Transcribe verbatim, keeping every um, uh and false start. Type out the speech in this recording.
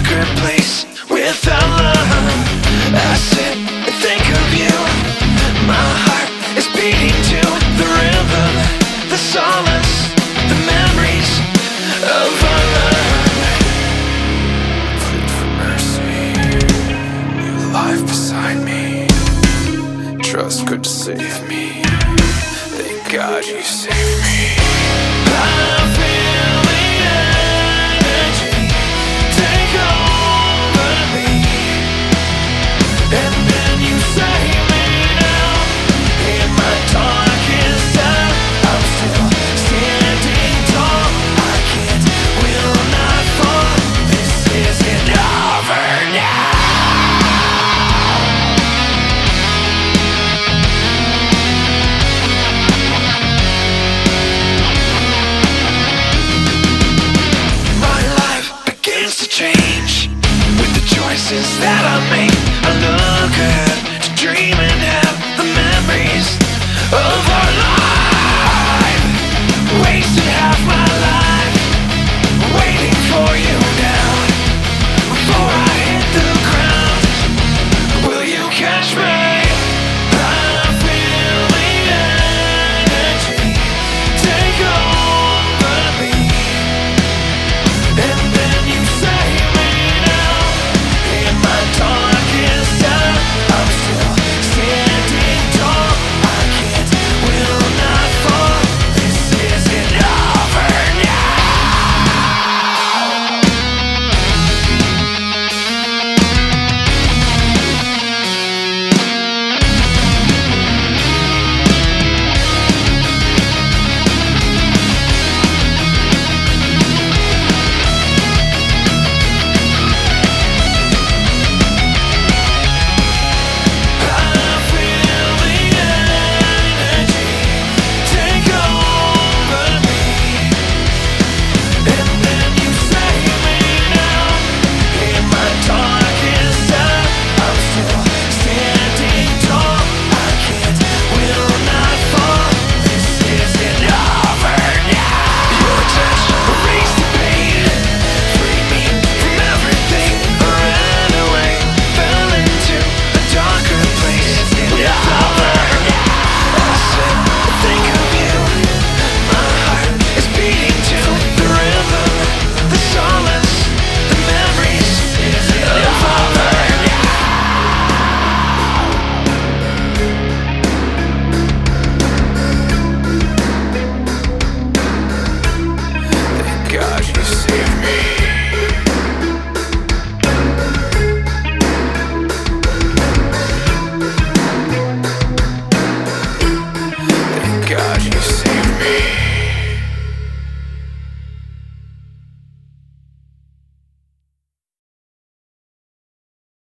secret place without love. I sit and think of you. My heart is beating to the rhythm, the solace, the memories of our love. Plead for mercy, new life beside me. Trust could save me. Thank God you saved me. I